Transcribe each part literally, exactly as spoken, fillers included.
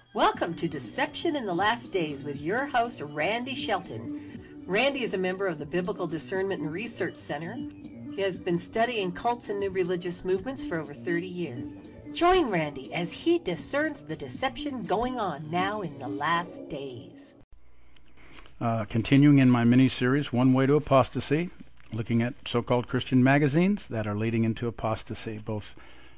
Welcome to Deception in the Last Days with your host, Randy Shelton. Randy is a member of the Biblical Discernment and Research Center. He has been studying cults and new religious movements for over thirty years. Join Randy as he discerns the deception going on now in the last days. Uh, continuing in my mini-series, One Way to Apostasy, looking at so-called Christian magazines that are leading into apostasy, both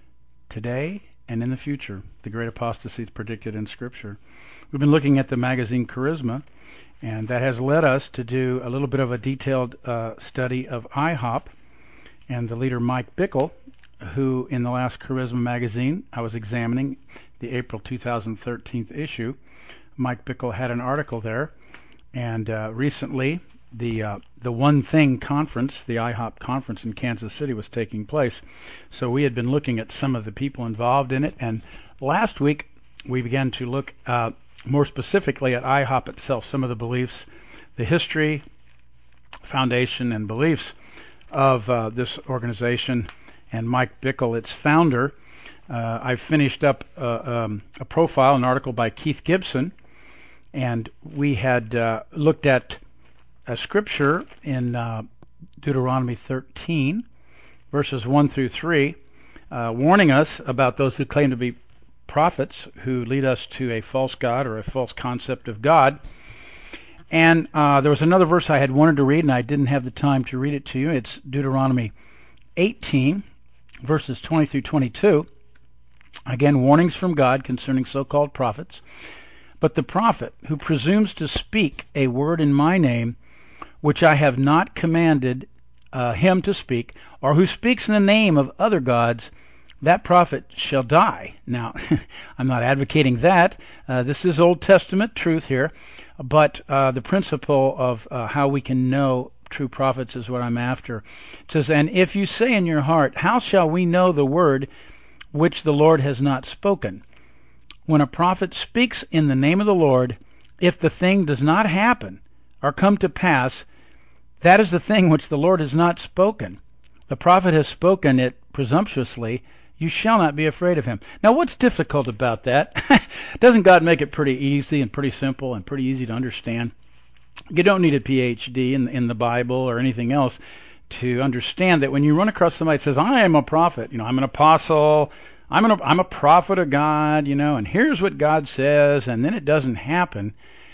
today and in the future. The great apostasy is predicted in Scripture. We've been looking at the magazine Charisma, and that has led us to do a little bit of a detailed uh, study of I HOP and the leader Mike Bickle, who in the last Charisma magazine I was examining, the April two thousand thirteen issue. Mike Bickle had an article there, and uh, recently the uh, the One Thing conference, the I HOP conference in Kansas City, was taking place. So we had been looking at some of the people involved in it, and last week we began to look uh, more specifically at I HOP itself, some of the beliefs, the history, foundation, and beliefs of uh, this organization, and Mike Bickle, its founder. Uh, I finished up uh, um, a profile, an article by Keith Gibson, and we had uh, looked at a scripture in uh, Deuteronomy thirteen, verses one through three, uh, warning us about those who claim to be prophets, who lead us to a false God or a false concept of God. And uh, there was another verse I had wanted to read, and I didn't have the time to read it to you. It's Deuteronomy eighteen, verses twenty through twenty-two. Again, warnings from God concerning so-called prophets. But the prophet who presumes to speak a word in my name, which I have not commanded uh, him to speak, or who speaks in the name of other gods, that prophet shall die. Now, I'm not advocating that. Uh, this is Old Testament truth here, but uh, the principle of uh, how we can know true prophets is what I'm after. It says, and if you say in your heart, how shall we know the word which the Lord has not spoken? When a prophet speaks in the name of the Lord, if the thing does not happen or come to pass, that is the thing which the Lord has not spoken. The prophet has spoken it presumptuously. You shall not be afraid of him. Now, what's difficult about that? Doesn't God make it pretty easy and pretty simple and pretty easy to understand? You don't need a P H D in, in the Bible or anything else to understand that when you run across somebody that says, I am a prophet, you know, I'm an apostle, I'm, an, I'm a prophet of God, you know, and here's what God says, and then it doesn't happen.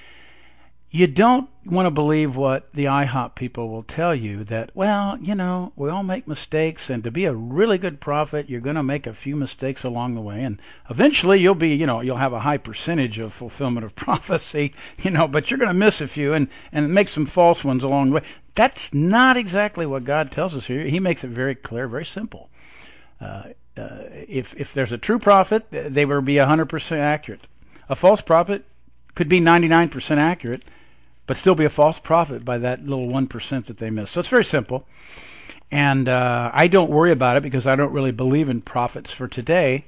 You don't want to believe what the I HOP people will tell you, that, well, you know, we all make mistakes, and to be a really good prophet, you're going to make a few mistakes along the way, and eventually you'll be, you know, you'll have a high percentage of fulfillment of prophecy, you know, but you're going to miss a few and, and make some false ones along the way. That's not exactly what God tells us here. He makes it very clear, very simple. Uh, uh, if if there's a true prophet, they will be one hundred percent accurate. A false prophet could be ninety-nine percent accurate, but still be a false prophet by that little one percent that they miss. So it's very simple. And uh, I don't worry about it because I don't really believe in prophets for today.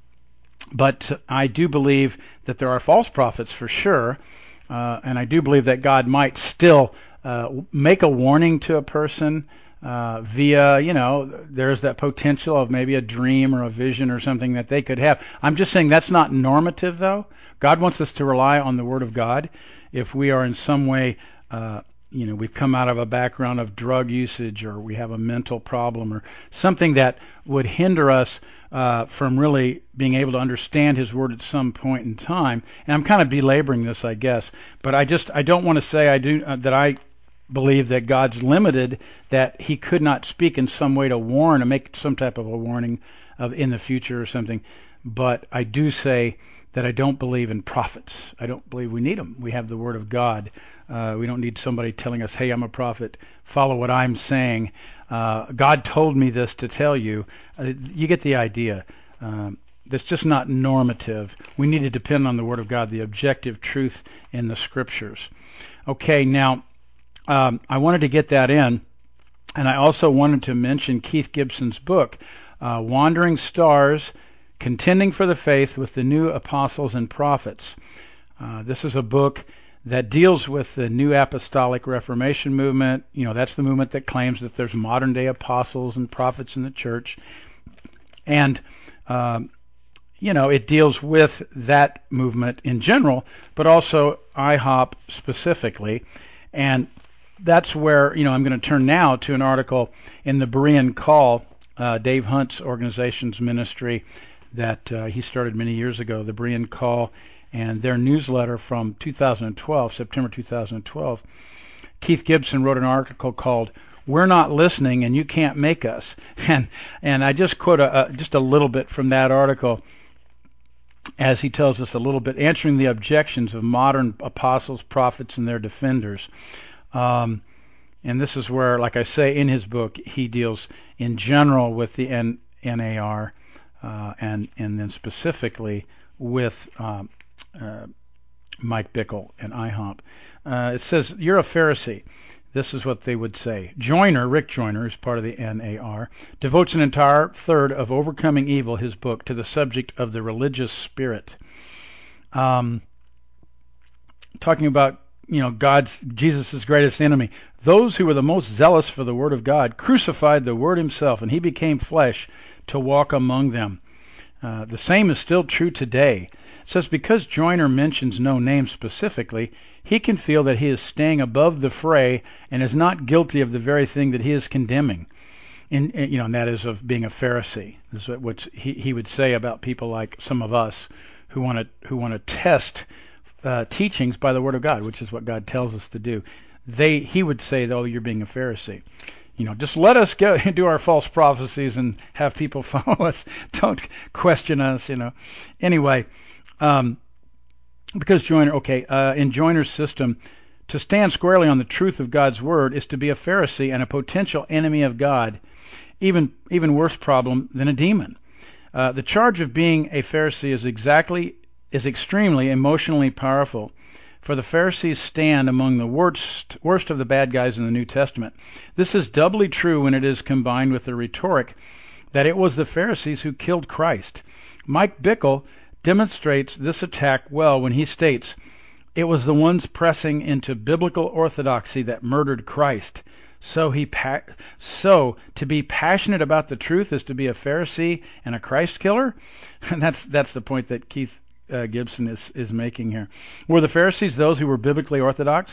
But I do believe that there are false prophets for sure. Uh, and I do believe that God might still uh, make a warning to a person uh, via, you know, there's that potential of maybe a dream or a vision or something that they could have. I'm just saying that's not normative, though. God wants us to rely on the Word of God. If we are in some way, uh, you know, we've come out of a background of drug usage, or we have a mental problem, or something that would hinder us uh, from really being able to understand His Word at some point in time. And I'm kind of belaboring this, I guess, but I just I don't want to say I do uh, that I believe that God's limited, that He could not speak in some way to warn or make some type of a warning of in the future or something. But I do say that I don't believe in prophets. I don't believe we need them. We have the Word of God. Uh, we don't need somebody telling us, hey, I'm a prophet, follow what I'm saying. Uh, God told me this to tell you. Uh, you get the idea. Um, that's just not normative. We need to depend on the Word of God, the objective truth in the Scriptures. Okay, now, um, I wanted to get that in, and I also wanted to mention Keith Gibson's book, uh, Wandering Stars, Contending for the Faith with the New Apostles and Prophets. Uh, this is a book that deals with the New Apostolic Reformation movement. You know, that's the movement that claims that there's modern-day apostles and prophets in the church. And um, you know, it deals with that movement in general, but also I HOP specifically. And that's where, you know, I'm going to turn now to an article in the Berean Call, uh, Dave Hunt's organization's ministry that uh, he started many years ago, the Berean Call, and their newsletter from two thousand twelve, September two thousand twelve. Keith Gibson wrote an article called "We're Not Listening and You Can't Make Us," and and I just quote a, a, just a little bit from that article, as he tells us a little bit, answering the objections of modern apostles, prophets, and their defenders. Um, and this is where, like I say, in his book, he deals in general with the N- NAR uh, and and then specifically with um, uh, Mike Bickle and I HOP. Uh, it says, "You're a Pharisee." This is what they would say. Joyner, Rick Joyner, is part of the N A R, devotes an entire third of Overcoming Evil, his book, to the subject of the religious spirit. Um, talking about, you know, God's, Jesus' greatest enemy. Those who were the most zealous for the Word of God crucified the Word himself, and he became flesh to walk among them. Uh, the same is still true today. It says, because Joyner mentions no name specifically, he can feel that he is staying above the fray and is not guilty of the very thing that he is condemning. In, in, you know, and that is of being a Pharisee. This is what he, he would say about people like some of us who want to who want to test uh, teachings by the Word of God, which is what God tells us to do. They he would say, though, you're being a Pharisee. You know, just let us go do our false prophecies and have people follow us. Don't question us. You know. Anyway. Um, Because Joyner, okay, uh, in Joyner's system, to stand squarely on the truth of God's Word is to be a Pharisee and a potential enemy of God, even even worse problem than a demon. Uh, the charge of being a Pharisee is exactly is extremely emotionally powerful, for the Pharisees stand among the worst worst of the bad guys in the New Testament. This is doubly true when it is combined with the rhetoric that it was the Pharisees who killed Christ. Mike Bickle demonstrates this attack well when he states, it was the ones pressing into biblical orthodoxy that murdered Christ. So he pa- so to be passionate about the truth is to be a Pharisee and a Christ killer? And that's that's the point that Keith uh, Gibson is, is making here. Were the Pharisees those who were biblically orthodox?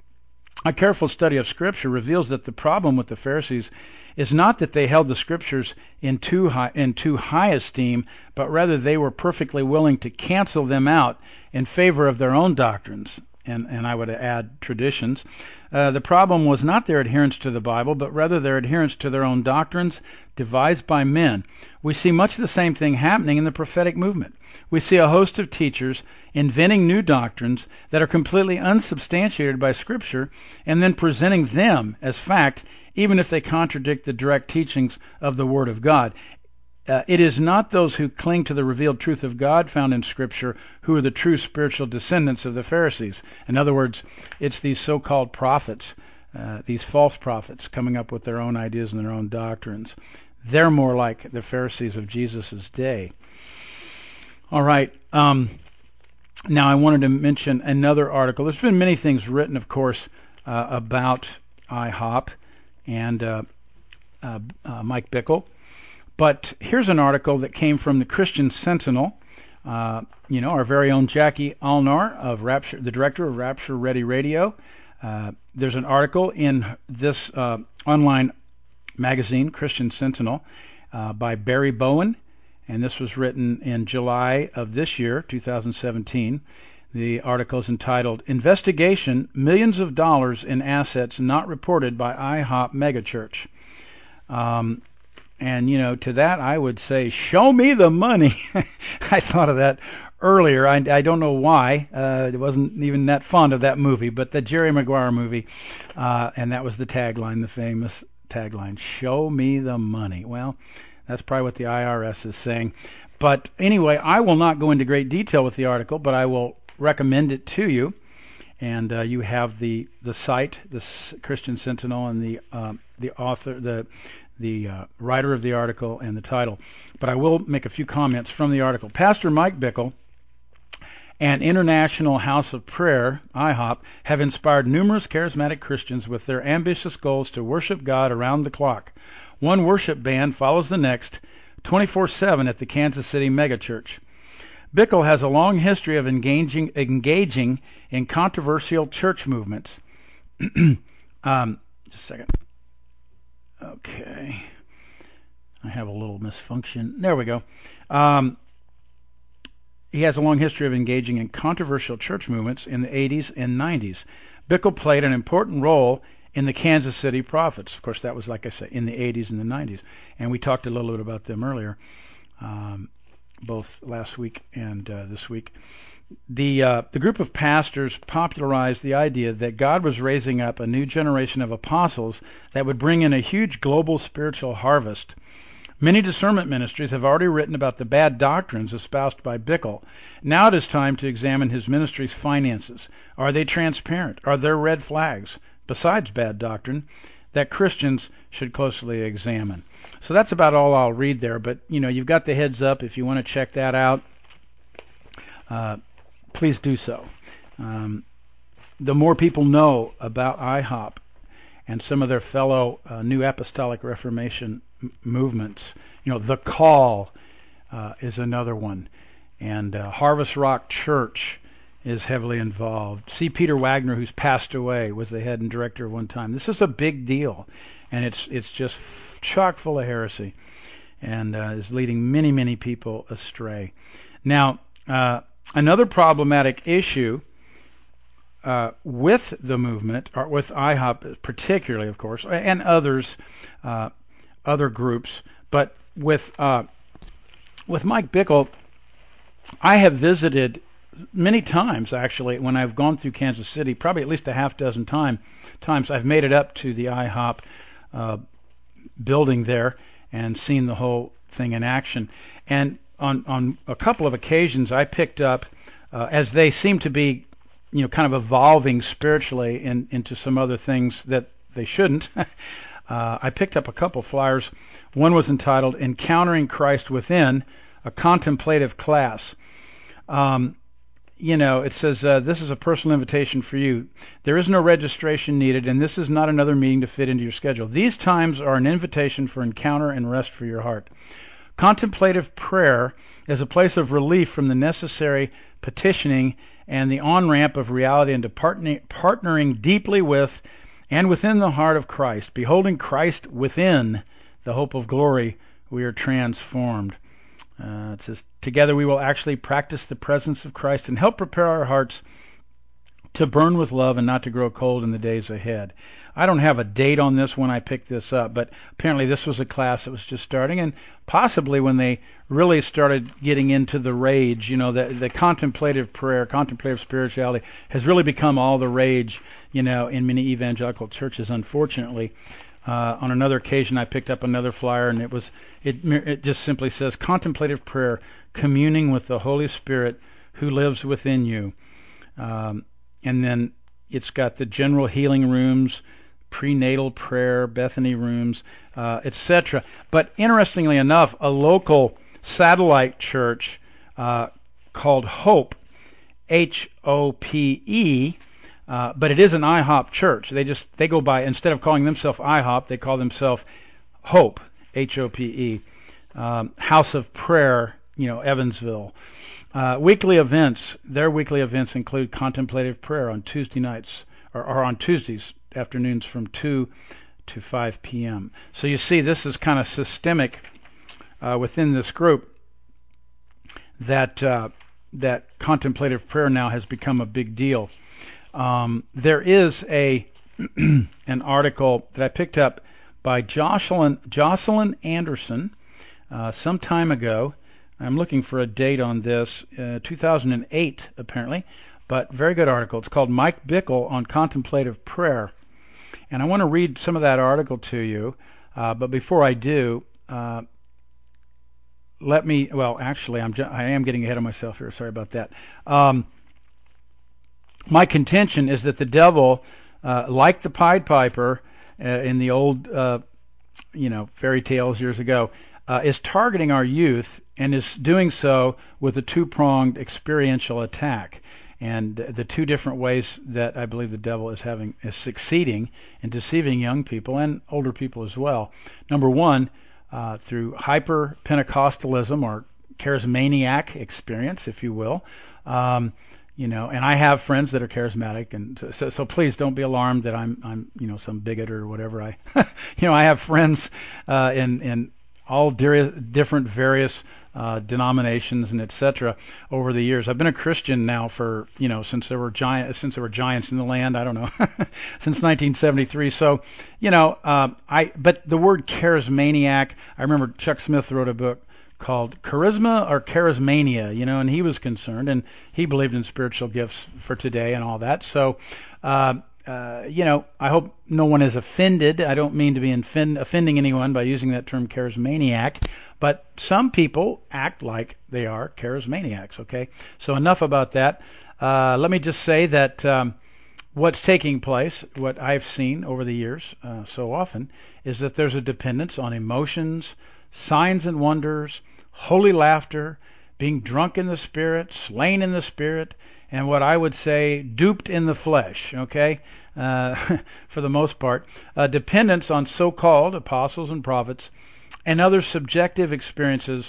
A careful study of Scripture reveals that the problem with the Pharisees is not that they held the Scriptures in too high, in too high esteem, but rather they were perfectly willing to cancel them out in favor of their own doctrines, and, and I would add traditions. Uh, the problem was not their adherence to the Bible, but rather their adherence to their own doctrines devised by men. We see much the same thing happening in the prophetic movement. We see a host of teachers inventing new doctrines that are completely unsubstantiated by Scripture and then presenting them as fact, even if they contradict the direct teachings of the Word of God. Uh, it is not those who cling to the revealed truth of God found in Scripture who are the true spiritual descendants of the Pharisees. In other words, it's these so-called prophets, uh, these false prophets, coming up with their own ideas and their own doctrines. They're more like the Pharisees of Jesus' day. All right. Um, now I wanted to mention another article. There's been many things written, of course, uh, about I HOP and uh, uh, uh, Mike Bickle. But here's an article that came from the Christian Sentinel. Uh, you know, our very own Jackie Alnar, of Rapture, the director of Rapture Ready Radio. Uh, there's an article in this uh, online magazine, Christian Sentinel, uh, by Barry Bowen, and this was written in July of this year, two thousand seventeen. The article is entitled, Investigation, Millions of Dollars in Assets Not Reported by I HOP Megachurch. Um, and, you know, to that I would say, show me the money. I thought of that earlier. I, I don't know why. Uh, I wasn't even that fond of that movie, but the Jerry Maguire movie, uh, and that was the tagline, the famous tagline, show me the money. Well, that's probably what the I R S is saying. But anyway, I will not go into great detail with the article, but I will recommend it to you. And uh, you have the the site, the Christian Sentinel, and the uh, the author, the the uh, writer of the article, and the title. But I will make a few comments from the article. Pastor Mike Bickle and International House of Prayer, I HOP, have inspired numerous charismatic Christians with their ambitious goals to worship God around the clock. One worship band follows the next, twenty-four seven at the Kansas City megachurch. Bickle has a long history of engaging engaging in controversial church movements. um, just a second. Okay. I have a little misfunction. There we go. Um, he has a long history of engaging in controversial church movements in the eighties and nineties. Bickle played an important role in the Kansas City Prophets. Of course, that was, like I said, in the eighties and the nineties. And we talked a little bit about them earlier, um, both last week and uh, this week. The uh, the group of pastors popularized the idea that God was raising up a new generation of apostles that would bring in a huge global spiritual harvest. Many discernment ministries have already written about the bad doctrines espoused by Bickle. Now it is time to examine his ministry's finances. Are they transparent? Are there red flags, besides bad doctrine, that Christians should closely examine? So that's about all I'll read there, but you know, you've got the heads up. If you want to check that out, uh, please do so. Um, the more people know about I HOP and some of their fellow uh, New Apostolic Reformation m- movements, you know, The Call uh, is another one, and uh, Harvest Rock Church is heavily involved. C. Peter Wagner, who's passed away, was the head and director one time. This is a big deal, and it's it's just f- chock full of heresy, and uh, is leading many, many people astray. Now, uh, another problematic issue uh, with the movement, or with I HOP particularly, of course, and others, uh, other groups, but with uh, with Mike Bickle, I have visited many times, actually, when I've gone through Kansas City, probably at least a half dozen time, times I've made it up to the I HOP uh, building there and seen the whole thing in action. And on, on a couple of occasions, I picked up, uh, as they seem to be, you know, kind of evolving spiritually in, into some other things that they shouldn't, uh, I picked up a couple flyers. One was entitled Encountering Christ Within, a Contemplative Class. Um, You know, it says, uh, this is a personal invitation for you. There is no registration needed, and this is not another meeting to fit into your schedule. These times are an invitation for encounter and rest for your heart. Contemplative prayer is a place of relief from the necessary petitioning and the on-ramp of reality into partnering, partnering deeply with and within the heart of Christ. Beholding Christ within the hope of glory, we are transformed. Uh, it says, together we will actually practice the presence of Christ and help prepare our hearts to burn with love and not to grow cold in the days ahead. I don't have a date on this when I picked this up, but apparently this was a class that was just starting, and possibly when they really started getting into the rage, you know, the, the contemplative prayer, contemplative spirituality has really become all the rage, you know, in many evangelical churches, unfortunately. Uh, on another occasion, I picked up another flyer, and it was it, it just simply says, contemplative prayer, communing with the Holy Spirit who lives within you. Um, and then it's got the general healing rooms, prenatal prayer, Bethany rooms, uh, et cetera. But interestingly enough, a local satellite church uh, called Hope, H O P E, Uh, but it is an I HOP church. They just they go by, instead of calling themselves I HOP, they call themselves Hope, H O P E, um, House of Prayer, you know, Evansville. Uh, weekly events. Their weekly events include contemplative prayer on Tuesday nights, or, or on Tuesdays afternoons from two to five p.m. So you see, this is kind of systemic uh, within this group. That uh, that contemplative prayer now has become a big deal. Um, there is a an article that I picked up by Jocelyn, Jocelyn Anderson uh, some time ago. I'm looking for a date on this, uh, two thousand eight apparently, but very good article. It's called Mike Bickle on Contemplative Prayer. And I want to read some of that article to you, uh, but before I do, uh, let me, well, actually, I'm, I am getting ahead of myself here. Sorry about that. Um, My contention is that the devil, uh, like the Pied Piper uh, in the old, uh, you know, fairy tales years ago, uh, is targeting our youth and is doing so with a two-pronged experiential attack. And the two different ways that I believe the devil is having is succeeding in deceiving young people and older people as well. Number one, uh, through hyper-Pentecostalism or charismaniac experience, if you will. Um, you know, and I have friends that are charismatic, and so, so please don't be alarmed that I'm, I'm, you know, some bigot or whatever. I, you know, I have friends uh, in in all di- different various uh, denominations and et cetera over the years. I've been a Christian now for, you know, since there were giant since there were giants in the land. I don't know, since nineteen seventy-three. So, you know, uh, I but the word charismaniac. I remember Chuck Smith wrote a book called Charisma or Charismania, you know, and he was concerned, and he believed in spiritual gifts for today and all that. So, uh, uh, you know, I hope no one is offended. I don't mean to be offend, offending anyone by using that term charismaniac, but some people act like they are charismaniacs, okay? So enough about that. Uh, let me just say that um, what's taking place, what I've seen over the years uh, so often, is that there's a dependence on emotions, signs and wonders, holy laughter, being drunk in the Spirit, slain in the Spirit, and what I would say, duped in the flesh, okay, uh, for the most part. Uh, dependence on so-called apostles and prophets and other subjective experiences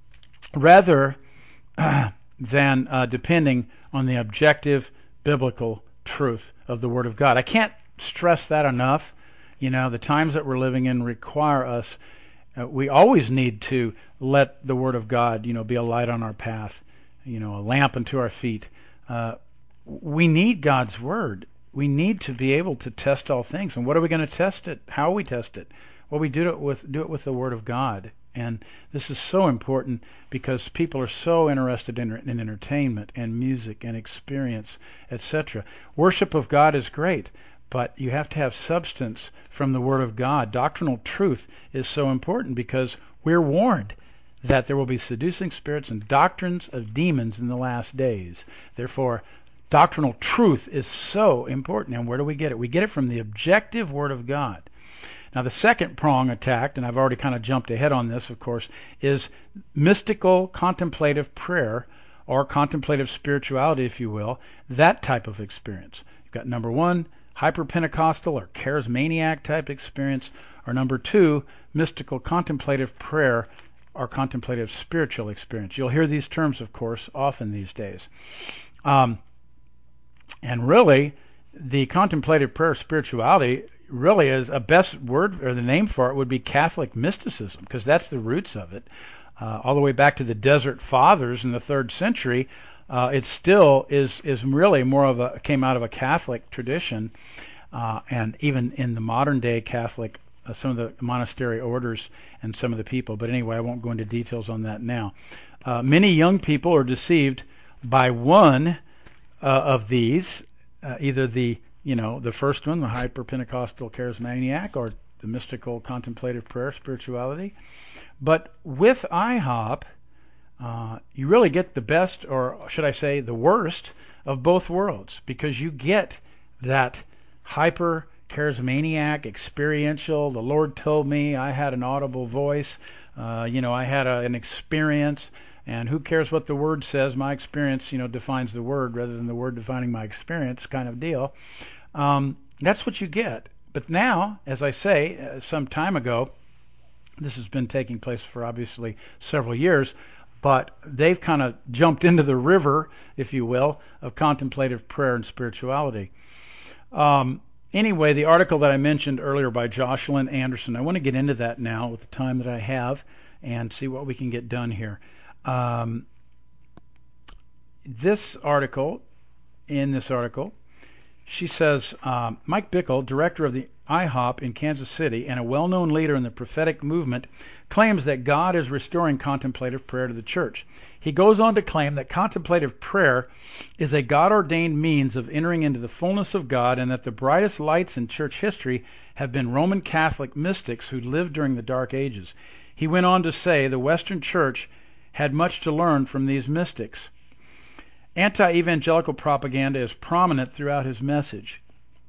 rather uh, than uh, depending on the objective biblical truth of the Word of God. I can't stress that enough. You know, the times that we're living in require us Uh, we always need to let the Word of God, you know, be a light on our path, you know, a lamp unto our feet. Uh, we need God's Word. We need to be able to test all things. And what are we going to test it? How we test it? Well, we do it with do it with the Word of God. And this is so important because people are so interested in, in entertainment and music and experience, et cetera. Worship of God is great, but you have to have substance from the Word of God. Doctrinal truth is so important because we're warned that there will be seducing spirits and doctrines of demons in the last days. Therefore, doctrinal truth is so important. And where do we get it? We get it from the objective Word of God. Now, the second prong attacked, and I've already kind of jumped ahead on this, of course, is mystical contemplative prayer or contemplative spirituality, if you will, that type of experience. You've got number one, hyper-Pentecostal or charismaniac type experience, or number two, mystical contemplative prayer or contemplative spiritual experience. You'll hear these terms, of course, often these days. Um, and really, the contemplative prayer spirituality really is a best word, or the name for it would be Catholic mysticism, because that's the roots of it. Uh, all the way back to the Desert Fathers in the third century, Uh, it still is is really more of a came out of a Catholic tradition, uh, and even in the modern day Catholic, uh, some of the monastery orders and some of the people. But anyway, I won't go into details on that now. Uh, many young people are deceived by one uh, of these, uh, either the you know the first one, the hyper-Pentecostal charismaniac, or the mystical contemplative prayer spirituality. But with I hop, Uh, you really get the best, or should I say the worst, of both worlds, because you get that hyper charismaniac, experiential, the Lord told me, I had an audible voice, uh, you know, I had a, an experience, and who cares what the Word says, my experience, you know, defines the Word rather than the Word defining my experience kind of deal. Um, that's what you get. But now, as I say, uh, some time ago, this has been taking place for obviously several years, but they've kind of jumped into the river, if you will, of contemplative prayer and spirituality. Um, anyway, the article that I mentioned earlier by Jocelyn Anderson, I want to get into that now with the time that I have and see what we can get done here. Um, this article, in this article, she says, um, Mike Bickle, director of the I hop in Kansas City and a well-known leader in the prophetic movement, claims that God is restoring contemplative prayer to the church. He goes on to claim that contemplative prayer is a God-ordained means of entering into the fullness of God, and that the brightest lights in church history have been Roman Catholic mystics who lived during the Dark Ages. He went on to say the Western Church had much to learn from these mystics. Anti-evangelical propaganda is prominent throughout his message.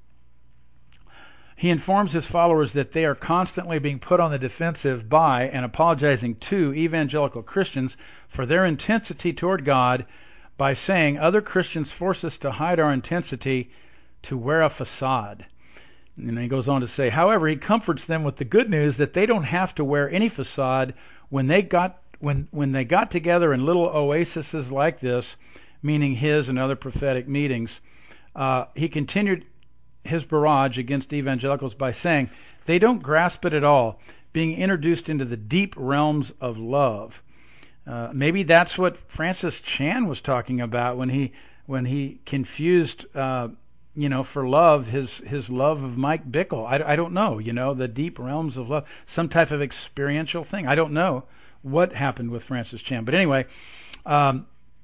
He informs his followers that they are constantly being put on the defensive by and apologizing to evangelical Christians for their intensity toward God by saying other Christians force us to hide our intensity to wear a facade. And he goes on to say, however, he comforts them with the good news that they don't have to wear any facade when they got when when they got together in little oases like this, meaning his and other prophetic meetings, uh, he continued his barrage against evangelicals by saying they don't grasp it at all, being introduced into the deep realms of love. Uh, maybe that's what Francis Chan was talking about when he when he confused, uh, you know, for love his his love of Mike Bickle. I, I don't know, you know, the deep realms of love, some type of experiential thing. I don't know what happened with Francis Chan, but anyway, um,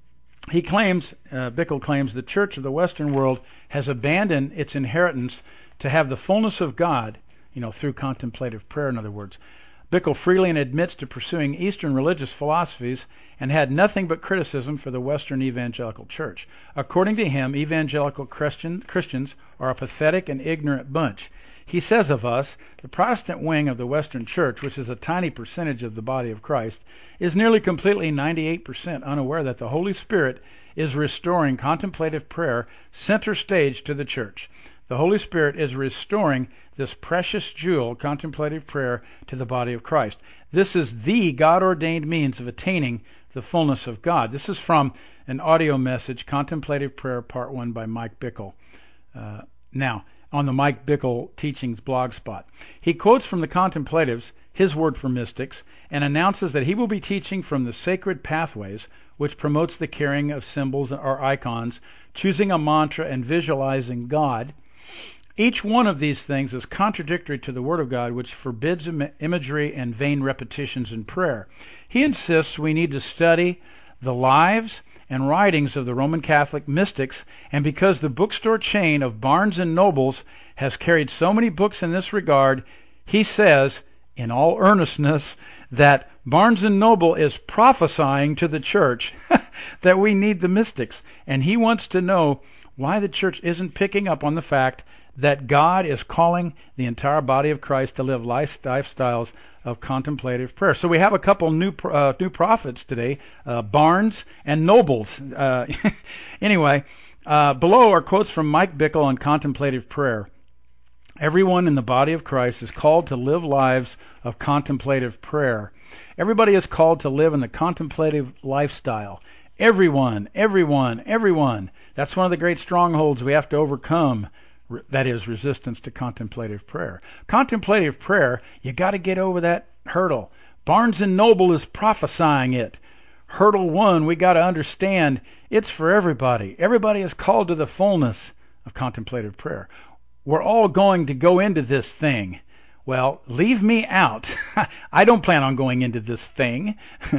he claims, uh, Bickle claims, the Church of the Western world has abandoned its inheritance to have the fullness of God, you know, through contemplative prayer, in other words. Bickle freely admits to pursuing Eastern religious philosophies and had nothing but criticism for the Western evangelical church. According to him, evangelical Christian, Christians are a pathetic and ignorant bunch. He says of us, the Protestant wing of the Western church, which is a tiny percentage of the body of Christ, is nearly completely ninety-eight percent unaware that the Holy Spirit is restoring contemplative prayer center stage to the church. The Holy Spirit is restoring this precious jewel, contemplative prayer, to the body of Christ. This is the God-ordained means of attaining the fullness of God. This is from an audio message, Contemplative Prayer, Part one by Mike Bickle. Uh, now, on the Mike Bickle Teachings blog spot. He quotes from the Contemplatives, his word for mystics, and announces that he will be teaching from the Sacred Pathways, which promotes the carrying of symbols or icons, choosing a mantra, and visualizing God. Each one of these things is contradictory to the Word of God, which forbids im- imagery and vain repetitions in prayer. He insists we need to study the lives and writings of the Roman Catholic mystics, and because the bookstore chain of Barnes and Nobles has carried so many books in this regard, he says, in all earnestness, that Barnes and Noble is prophesying to the church that we need the mystics, and he wants to know why the church isn't picking up on the fact that God is calling the entire body of Christ to live lifestyles of contemplative prayer. So we have a couple new uh, new prophets today, uh, Barnes and Nobles. Uh, anyway, uh, below are quotes from Mike Bickle on contemplative prayer. Everyone in the body of Christ is called to live lives of contemplative prayer. Everybody is called to live in the contemplative lifestyle. Everyone, everyone, everyone. That's one of the great strongholds we have to overcome. That is resistance to contemplative prayer. Contemplative prayer, you got to get over that hurdle. Barnes and Noble is prophesying it. Hurdle one, we got to understand it's for everybody. Everybody is called to the fullness of contemplative prayer. We're all going to go into this thing. Well, leave me out. I don't plan on going into this thing.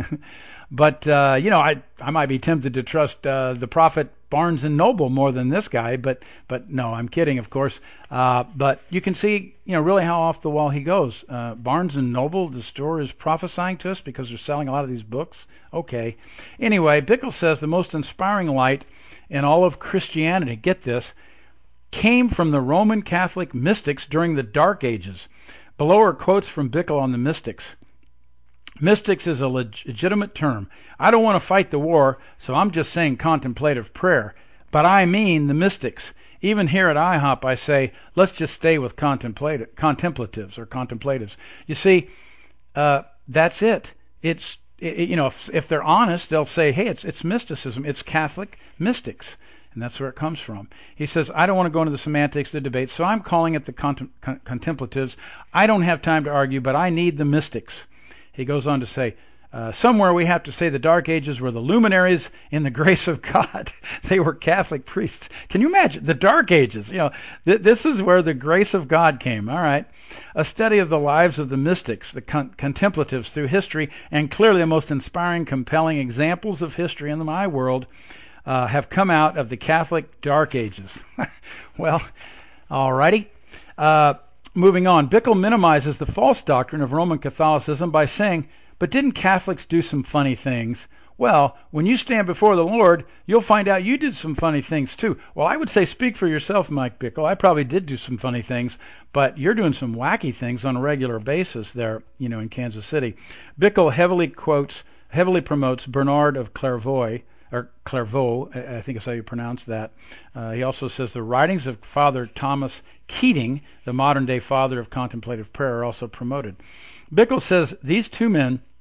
But, uh, you know, I I might be tempted to trust uh, the prophet Barnes and Noble more than this guy, but but no, I'm kidding, of course. Uh, but you can see, you know, really how off the wall he goes. Uh, Barnes and Noble, the store, is prophesying to us because they're selling a lot of these books. Okay. Anyway, Bickle says the most inspiring light in all of Christianity, get this, came from the Roman Catholic mystics during the Dark Ages. Below are quotes from Bickle on the mystics. Mystics is a leg- legitimate term. I don't want to fight the war, so I'm just saying contemplative prayer. But I mean the mystics. Even here at I hop, I say, let's just stay with contemplative, contemplatives or contemplatives. You see, uh, that's it. It's it, you know, if, if they're honest, they'll say, hey, it's it's mysticism. It's Catholic mystics. And that's where it comes from. He says, I don't want to go into the semantics, the debate, so I'm calling it the contem- con- contemplatives. I don't have time to argue, but I need the mystics. He goes on to say, uh, somewhere we have to say the Dark Ages were the luminaries in the grace of God. They were Catholic priests. Can you imagine? The Dark Ages. You know, th- this is where the grace of God came. All right. A study of the lives of the mystics, the con- contemplatives through history, and clearly the most inspiring, compelling examples of history in my world uh, have come out of the Catholic Dark Ages. Well, all righty. Uh, Moving on, Bickle minimizes the false doctrine of Roman Catholicism by saying, but didn't Catholics do some funny things? Well, when you stand before the Lord, you'll find out you did some funny things too. Well, I would say speak for yourself, Mike Bickle. I probably did do some funny things, but you're doing some wacky things on a regular basis there, you know, in Kansas City. Bickle heavily quotes, heavily promotes Bernard of Clairvaux, or Clairvaux, I think is how you pronounce that. Uh, he also says the writings of Father Thomas Keating, the modern-day father of contemplative prayer, are also promoted. Bickle says these two men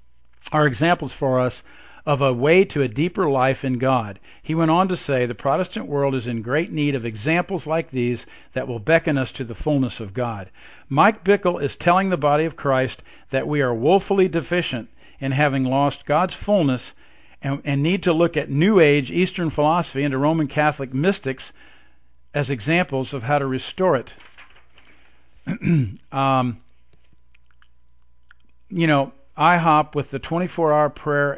are examples for us of a way to a deeper life in God. He went on to say, the Protestant world is in great need of examples like these that will beckon us to the fullness of God. Mike Bickle is telling the body of Christ that we are woefully deficient in having lost God's fullness and, and need to look at New Age Eastern philosophy and to Roman Catholic mystics as examples of how to restore it. um, you know, IHOP with the twenty-four hour prayer,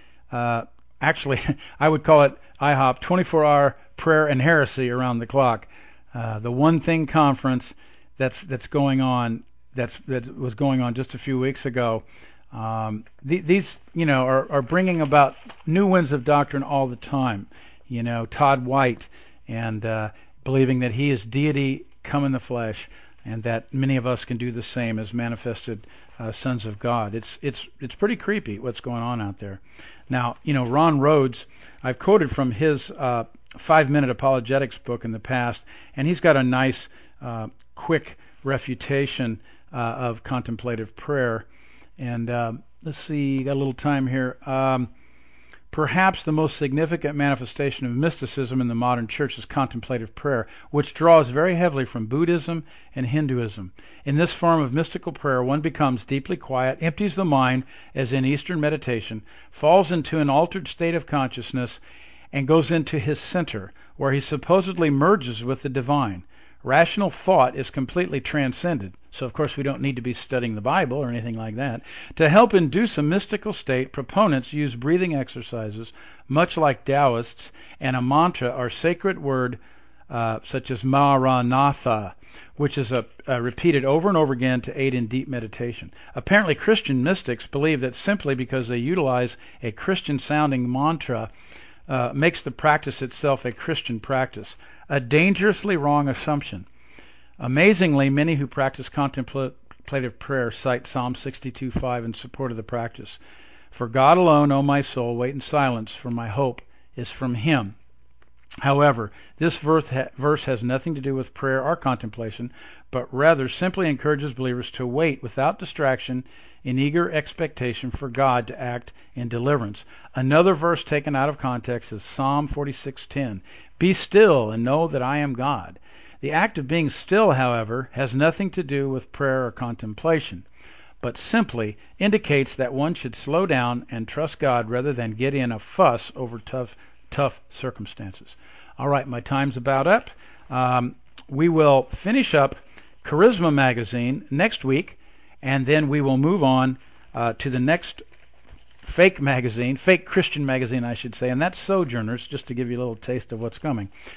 uh, actually, I would call it IHOP, twenty-four hour prayer and heresy around the clock. Uh, the One Thing conference that's that's going on, that's that was going on just a few weeks ago. Um, th- these, you know, are, are bringing about new winds of doctrine all the time. You know, Todd White and uh, believing that he is deity come in the flesh, and that many of us can do the same as manifested uh, sons of God. It's it's it's pretty creepy what's going on out there. Now, you know, Ron Rhodes, I've quoted from his uh, five-minute apologetics book in the past, and he's got a nice, uh, quick refutation uh, of contemplative prayer. And uh, let's see, got a little time here. Um, Perhaps the most significant manifestation of mysticism in the modern church is contemplative prayer, which draws very heavily from Buddhism and Hinduism. In this form of mystical prayer, one becomes deeply quiet, empties the mind, as in Eastern meditation, falls into an altered state of consciousness, and goes into his center, where he supposedly merges with the divine. Rational thought is completely transcended. So, of course, we don't need to be studying the Bible or anything like that. To help induce a mystical state, proponents use breathing exercises, much like Taoists, and a mantra or sacred word uh, such as Maranatha, which is a, a repeated over and over again to aid in deep meditation. Apparently, Christian mystics believe that simply because they utilize a Christian-sounding mantra uh, makes the practice itself a Christian practice. A dangerously wrong assumption. Amazingly, many who practice contemplative prayer cite Psalm sixty-two five in support of the practice. For God alone, O my soul, wait in silence, for my hope is from Him. However, this verse, ha- verse has nothing to do with prayer or contemplation, but rather simply encourages believers to wait without distraction in eager expectation for God to act in deliverance. Another verse taken out of context is Psalm forty-six ten. Be still and know that I am God. The act of being still, however, has nothing to do with prayer or contemplation, but simply indicates that one should slow down and trust God rather than get in a fuss over tough, tough circumstances. All right, my time's about up. Um, we will finish up Charisma Magazine next week, and then we will move on uh, to the next fake magazine, fake Christian magazine, I should say, and that's Sojourners, just to give you a little taste of what's coming.